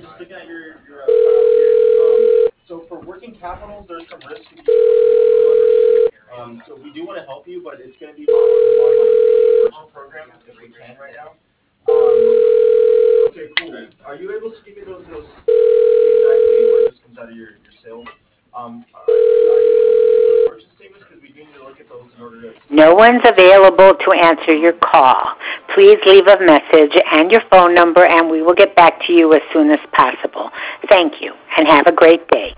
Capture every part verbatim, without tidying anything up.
just looking at your, your uh, file here. Um, so for working capital, there's some risk if you um, so we do want to help you, but it's going to be more along the commercial program if we can right now. Um, okay, cool. Are you able to give me those those exactly where this comes out of your, your sales? Um, are, are you able to purchase statements because we do need to look at those in order to. No one's available to answer your call. Please leave a message and your phone number, and we will get back to you as soon as possible. Thank you, and have a great day.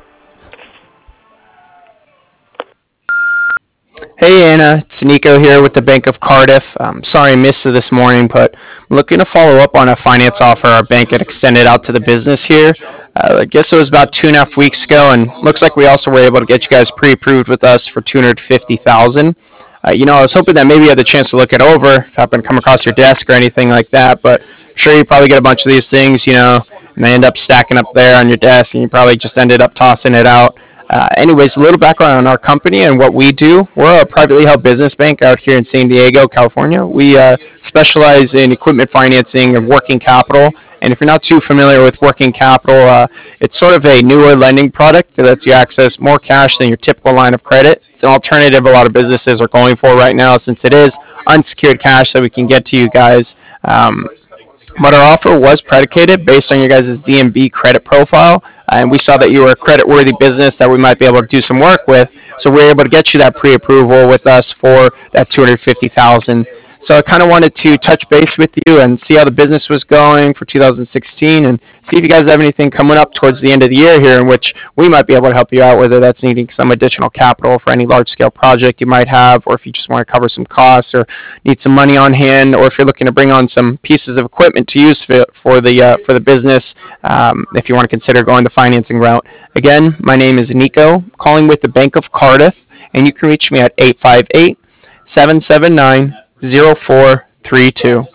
Hey Anna, it's Nico here with the Bank of Cardiff. Um, sorry I missed it this morning, but I'm looking to follow up on a finance offer our bank had extended out to the business here. Uh, I guess it was about two and a half weeks ago, and looks like we also were able to get you guys pre-approved with us for two hundred fifty thousand dollars. Uh, you know, I was hoping that maybe you had the chance to look it over, if it happened to come across your desk or anything like that, but I'm sure you probably get a bunch of these things, you know, and they end up stacking up there on your desk, and you probably just ended up tossing it out. Uh, anyways, a little background on our company and what we do. We're a privately held business bank out here in San Diego, California. We uh, specialize in equipment financing and working capital. And if you're not too familiar with working capital, uh, it's sort of a newer lending product that lets you access more cash than your typical line of credit. It's an alternative a lot of businesses are going for right now since it is unsecured cash that we can get to you guys. Um, but our offer was predicated based on your guys' D M B credit profile, uh, and we saw that you were a credit-worthy business that we might be able to do some work with, so we were able to get you that pre-approval with us for that two hundred fifty thousand dollars. So I kind of wanted to touch base with you and see how the business was going for two thousand sixteen and see if you guys have anything coming up towards the end of the year here in which we might be able to help you out, whether that's needing some additional capital for any large-scale project you might have, or if you just want to cover some costs or need some money on hand, or if you're looking to bring on some pieces of equipment to use for, for the uh, for the business, um, if you want to consider going the financing route. Again, my name is Nico, calling with the Bank of Cardiff, and you can reach me at eight five eight, seven seven nine, zero four three two.